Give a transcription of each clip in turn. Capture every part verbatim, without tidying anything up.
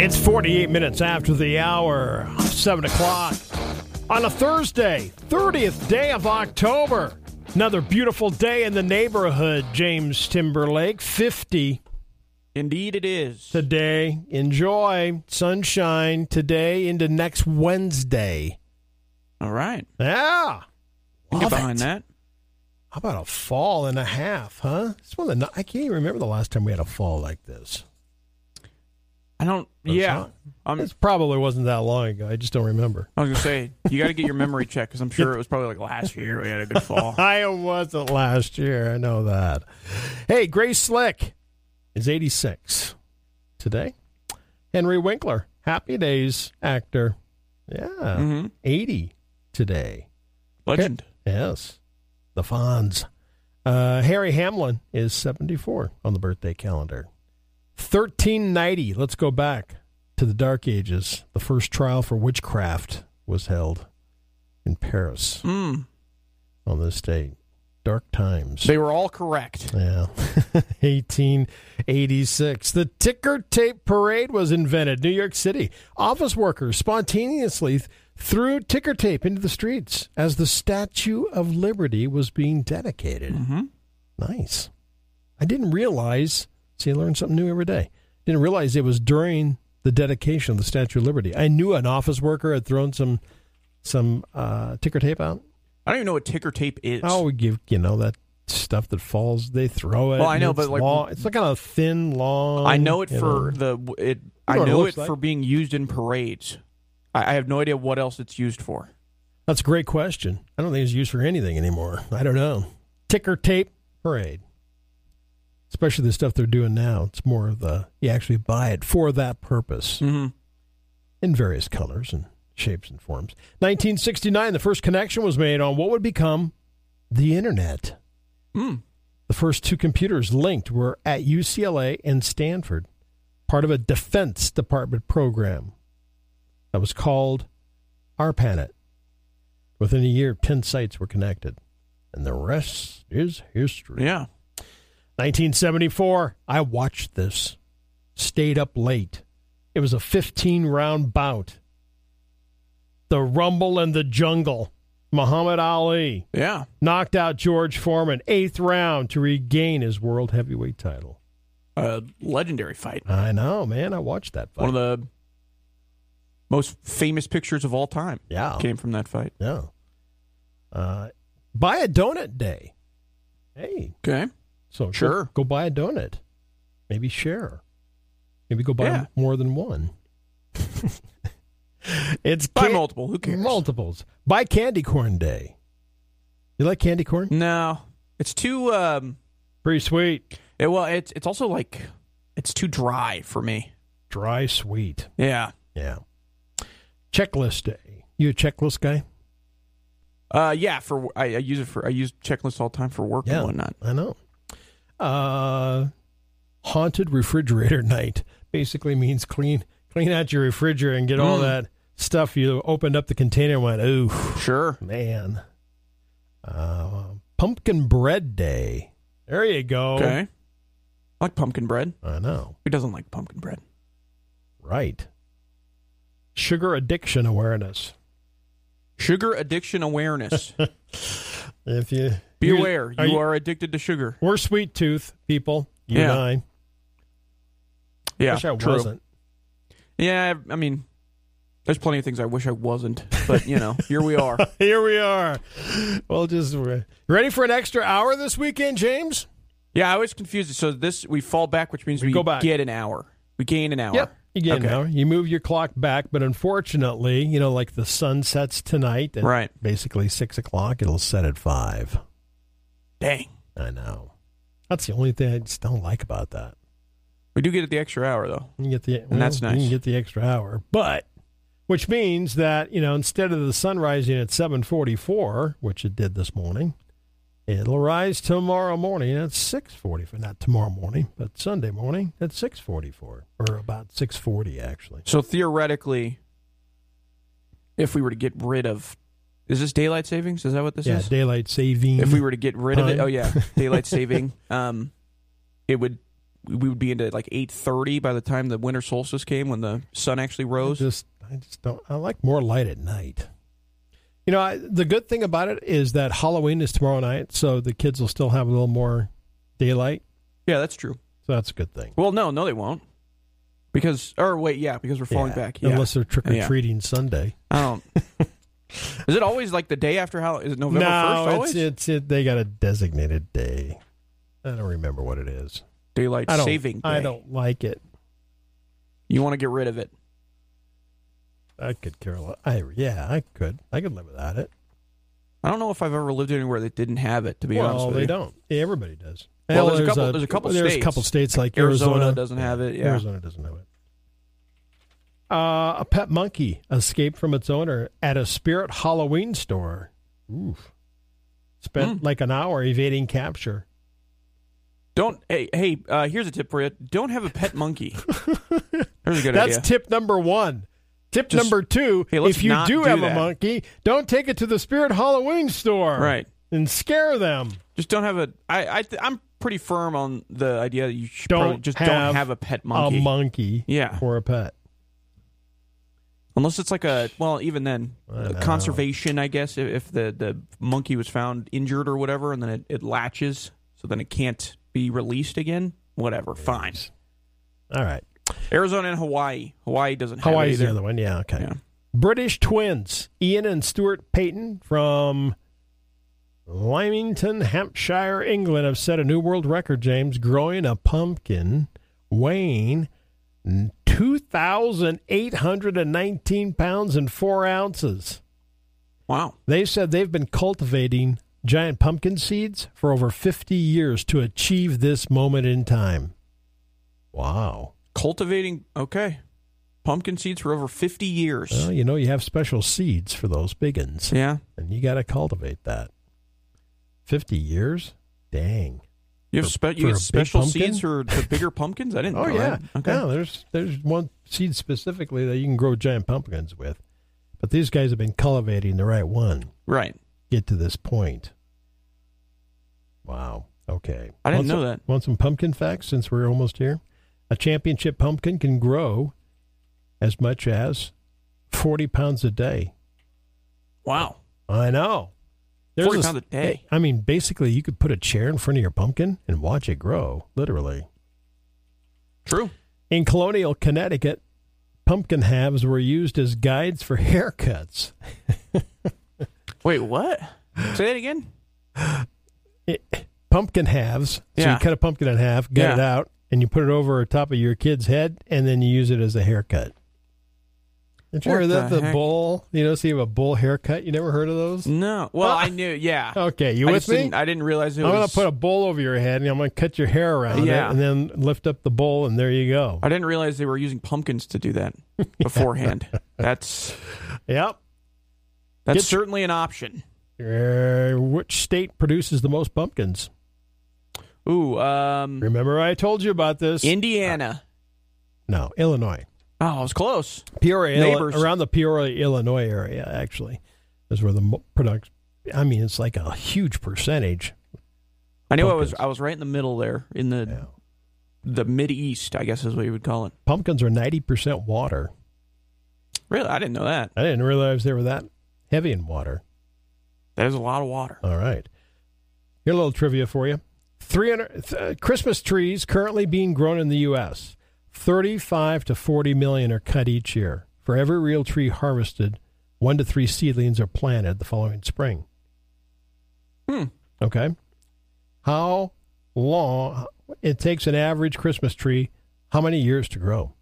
It's forty-eight minutes after the hour, seven o'clock on a Thursday, thirtieth day of October. Another beautiful day in the neighborhood, James Timberlake. fifty. Indeed it is. Today, enjoy sunshine today into next Wednesday. All right. Yeah. Get behind it. that. How about a fall and a half, huh? It's one of the, I can't even remember the last time we had a fall like this. I don't, That's yeah. Um, it probably wasn't that long ago. I just don't remember. I was going to say, you got to get your memory checked because I'm sure it was probably like last year we had a good fall. I wasn't last year. I know that. Hey, Grace Slick is eighty-six today. Henry Winkler, Happy Days actor. Yeah, Mm-hmm. eighty today. Legend. Yes, the Fonz. Uh, Harry Hamlin is seventy-four on the birthday calendar. thirteen ninety, let's go back to the Dark Ages. The first trial for witchcraft was held in Paris Mm. on this date. Dark times. They were all correct. Yeah. eighteen eighty-six. The ticker tape parade was invented. New York City. Office workers spontaneously th- threw ticker tape into the streets as the Statue of Liberty was being dedicated. Mm-hmm. Nice. I didn't realize, see, I learn something new every day. Didn't realize it was during the dedication of the Statue of Liberty. I knew an office worker had thrown some some uh, ticker tape out. I don't even know what ticker tape is. Oh, we give, you know, that stuff that falls, they throw it. Well, I know, it's but like- long, it's like kind of thin, long. I know it you for know. the, it. You I know what it know looks it like? for being used in parades. I, I have no idea what else it's used for. That's a great question. I don't think it's used for anything anymore. I don't know. Ticker tape parade. Especially the stuff they're doing now. It's more of the, you actually buy it for that purpose Mm-hmm. in various colors and shapes and forms. nineteen sixty-nine, the first connection was made on what would become the Internet. Mm. The first two computers linked were at U C L A and Stanford, part of a Defense Department program that was called ARPANET. Within a year, ten sites were connected, and the rest is history. Yeah. nineteen seventy-four, I watched this, stayed up late. It was a fifteen-round bout. The Rumble in the Jungle. Muhammad Ali Yeah. knocked out George Foreman, eighth round, to regain his world heavyweight title. A legendary fight. I know, man. I watched that fight. One of the most famous pictures of all time yeah, came from that fight. yeah. Uh, buy a donut day. Hey, Okay. so go- Sure. go, buy a donut. Maybe share. Maybe go buy Yeah. more than one. It's Buy can- multiple. Who cares? multiples. Buy candy corn day. You like candy corn? No. It's too, um, Pretty sweet. it, well, it's it's also like, it's too dry for me. Dry sweet. Yeah. Yeah. Checklist day. You a checklist guy? Uh, yeah, for I, I use it for I use checklists all the time for work Yeah, and whatnot. I know. Uh, haunted refrigerator night basically means clean clean out your refrigerator and get all Mm. that stuff. You opened up the container and went, ooh, Sure. man. Uh, pumpkin bread day. There you go. Okay. I like pumpkin bread. I know. Who doesn't like pumpkin bread? Right. Sugar addiction awareness. Sugar addiction awareness. If you Be you- aware, are you you- are addicted to sugar. We're sweet tooth people. You Yeah. and I. Yeah, Wish I true. wasn't. Yeah, I mean, there's plenty of things I wish I wasn't, but you know, here we are. Here we are. Well, just ready for an extra hour this weekend, James? Yeah, I was confused. So this we fall back, which means We we, go back. get an hour. We gain an hour. Yep. You get Okay. an hour. You move your clock back, but unfortunately, you know, like the sun sets tonight at Right. basically six o'clock, it'll set at five. Dang. I know. That's the only thing I just don't like about that. We do get the extra hour though. You get the well, that's You nice. can get the extra hour, but which means that, you know, instead of the sun rising at seven forty-four, which it did this morning, it'll rise tomorrow morning at six forty-four. Not tomorrow morning, but Sunday morning at six forty-four, or about six forty actually. So theoretically, if we were to get rid of, is this daylight savings? Is that what this Yeah, is? daylight saving. If we were to get rid of it, time. oh yeah, daylight saving, um, it would we would be into like eight thirty by the time the winter solstice came when the sun actually rose. I just, I just don't. I like more light at night. You know, I, the good thing about it is that Halloween is tomorrow night, so the kids will still have a little more daylight. Yeah, that's true. So that's a good thing. Well, no, no, they won't. Because, or wait, yeah, because we're falling yeah, back. Yeah. Unless they're trick-or-treating yeah. Sunday. I don't. Is it always like the day after Halloween? Is it November no, first always? it's, it's, it, they got a designated day. I don't remember what it is. Daylight I don't, saving day. I don't like it. You want to get rid of it? I could care a lot. I, yeah, I could. I could live without it. I don't know if I've ever lived anywhere that didn't have it, to be well, honest with they you. don't. Yeah, everybody does. Well, there's, a couple, there's a couple there's states. a couple states like Arizona, Arizona. doesn't have it. Yeah. Arizona doesn't have it. Uh, a pet monkey escaped from its owner at a Spirit Halloween store. Oof. Spent Mm. like an hour evading capture. Don't, hey, hey uh, here's a tip for you. Don't have a pet monkey. There's a good That's idea. tip number one. Tip Just, number two, hey, let's if you not do do have that. a monkey, don't take it to the Spirit Halloween store. Right. And scare them. Just don't have a, I, I, th- I'm pretty firm on the idea that you should Don't probably just have don't have a pet monkey. A monkey Yeah. or a pet. Unless it's like a, well, even then, I uh, know. conservation, I guess, if, if the, the monkey was found injured or whatever, and then it, it latches, so then it can't be released again, whatever, fine. All right. Arizona and Hawaii. Hawaii doesn't have Hawaii's it the either. other one. Yeah, okay. Yeah. British twins, Ian and Stuart Payton from Lymington, Hampshire, England, have set a new world record, James, growing a pumpkin weighing two thousand eight hundred nineteen pounds and four ounces. Wow. They said they've been cultivating giant pumpkin seeds for over fifty years to achieve this moment in time. Wow. Cultivating, okay. Pumpkin seeds for over fifty years. Well, you know, you have special seeds for those big ones. Yeah. And you got to cultivate that. fifty years? Dang. You have For- spe- for you a get big special pumpkin? seeds for the bigger pumpkins? I didn't Oh, know yeah. that. Okay. Yeah, there's, there's one seed specifically that you can grow giant pumpkins with. But these guys have been cultivating the right one. Right. Get to this point. Wow. Okay. I didn't Want know some- that. Want some pumpkin facts since we're almost here? A championship pumpkin can grow as much as forty pounds a day. Wow. I know. There's forty a- pounds a day. I mean, basically, you could put a chair in front of your pumpkin and watch it grow, literally. True. In colonial Connecticut, pumpkin halves were used as guides for haircuts. Wait, what? Say that again? It, pumpkin halves. So Yeah. you cut a pumpkin in half, gut Yeah. it out, and you put it over top of your kid's head, and then you use it as a haircut. Did you What hear that? the The, heck? bull, you know, so you have a bull haircut. You never heard of those? No. Well, Ah. I knew, yeah. Okay, you I with just me? Didn't, I didn't realize it I'm was... going to put a bowl over your head, and I'm going to cut your hair around Yeah. it, and then lift up the bowl, and there you go. I didn't realize they were using pumpkins to do that beforehand. That's Yep. that's Get- certainly an option. Uh, which state produces the most pumpkins? Ooh, um, Remember I told you about this? Indiana. no, Illinois. Oh, I was close. Peoria, Illi- Neighbors. around the Peoria, Illinois area, actually, is where the mo- production. I mean, it's like a huge percentage. I knew I was Pumpkins. I was right in the middle there, in the Yeah. the mid east, I guess is what you would call it. Pumpkins are ninety percent water. Really, I didn't know that. I didn't realize they were that heavy in water. That is a lot of water. All right. Here a little trivia for you. three hundred th- Christmas trees currently being grown in the U S thirty-five to forty million are cut each year. For every real tree harvested, one to three seedlings are planted the following spring. Hmm. Okay. How long it takes an average Christmas tree, how many years to grow?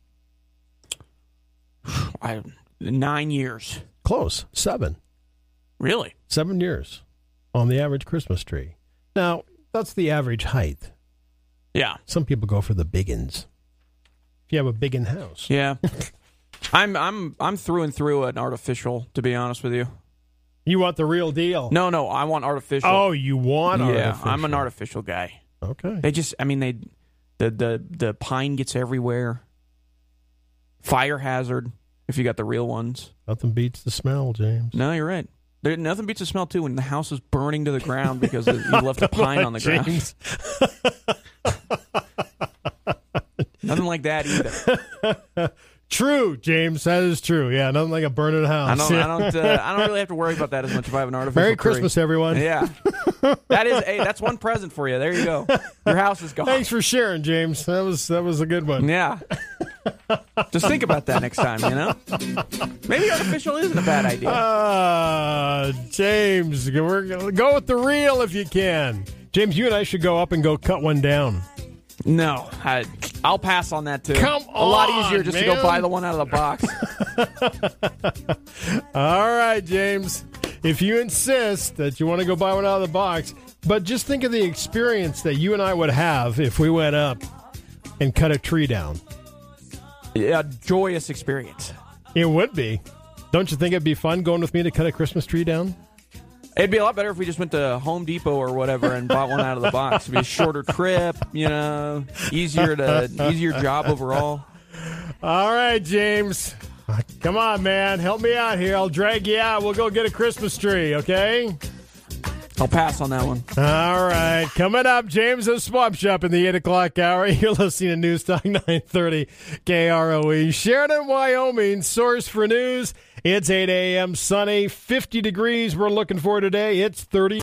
I, nine years. Close. Seven. Really? Seven years on the average Christmas tree. Now, that's the average height. Yeah. Some people go for the biggins. If you have a biggin house. Yeah. I'm I'm I'm through and through an artificial, to be honest with you. You want the real deal. No, no, I want artificial. Oh, you want yeah, artificial. I'm an artificial guy. Okay. They just, I mean, they, the the the pine gets everywhere. Fire hazard if you got the real ones. Nothing beats the smell, James. No, you're right. There, nothing beats the smell too when the house is burning to the ground because you left a pine on the ground. James. Nothing like that either. True, James. That is true. Yeah, nothing like a burning house. I don't. Yeah. I don't. Uh, I don't really have to worry about that as much if I have an artificial Merry tree. Christmas, everyone. Yeah, that is. Hey, that's one present for you. There you go. Your house is gone. Thanks for sharing, James. That was that was a good one. Yeah. Just think about that next time. You know, maybe artificial isn't a bad idea. Uh, James, we're gonna go with the real if you can. James, you and I should go up and go cut one down. No, I, I'll pass on that too. Come a lot on, easier just man. to go buy the one out of the box. All right, James. If you insist that you want to go buy one out of the box, but just think of the experience that you and I would have if we went up and cut a tree down. Yeah, joyous experience. It would be. Don't you think it'd be fun going with me to cut a Christmas tree down? It'd be a lot better if we just went to Home Depot or whatever and bought one out of the box. It'd be a shorter trip, you know, easier to easier job overall. All right, James. Come on, man. Help me out here. I'll drag you out. We'll go get a Christmas tree, okay? I'll pass on that one. All right. Coming up, James' Swap Shop in the eight o'clock hour. You're listening to News Talk nine thirty K R O E. Sheridan, Wyoming, source for news. It's eight a.m. sunny, fifty degrees we're looking for today. It's thirty.